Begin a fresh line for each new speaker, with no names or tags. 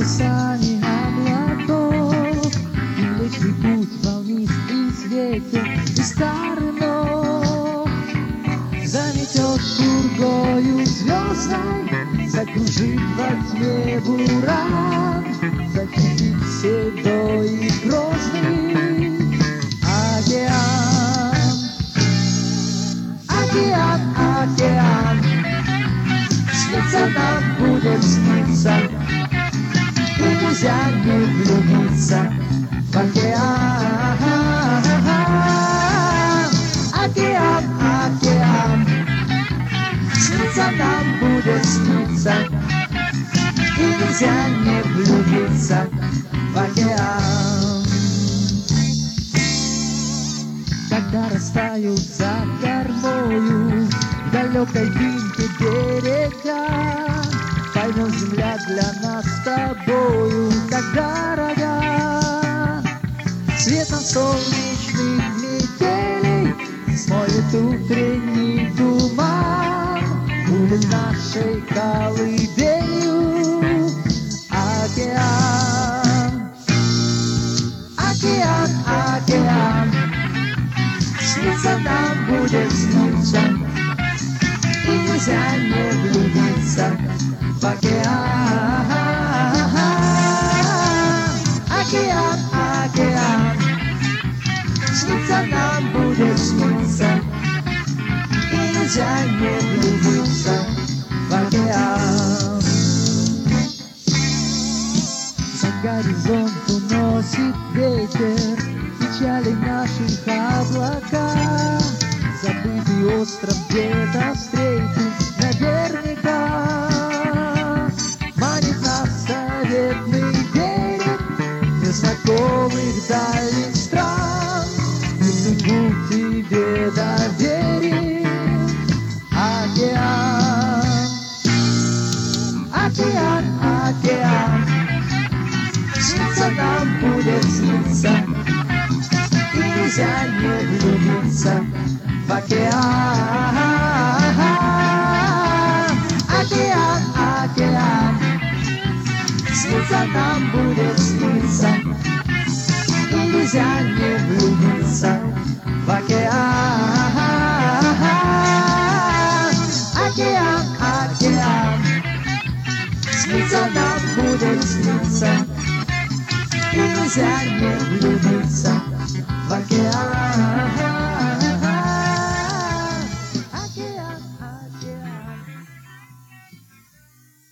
парусами облаков, или текут волнистый ветер из старинов. Заметет пургою звездной, закружит во тьме буран, закипит седой и грозный океан. Океан, океан, снится нам, будет сниться, и нельзя не влюбиться в океан. Океан, океан, снится нам, будет сниться, и нельзя не влюбиться в океан. Когда растают за кормою в далекой дымке берега, поймем, земля для нас с тобою так дорога. Светом солнечных метелей смоет утренний туман, будет нашей колыбелью океан. Океан, океан, снится нам, будет сниться, и нельзя не влюбиться в океан. Океан, океан, снится нам, будет сниться, и нельзя не влюбиться в океан. За горизонт уносит ветер печали наших облака, забытый остров где-то встретит наверняка. Манит нас заветный берег незнакомых дальних стран, и судьбу тебе доверит океан. Океан, океан, снится нам, будет сниться, и нельзя не влюбиться в океан. Океан, океан, снится нам, будет сниться, и нельзя не влюбиться в океан. Океан, океан, снится нам, будет сниться, и нельзя не влюбиться в океан.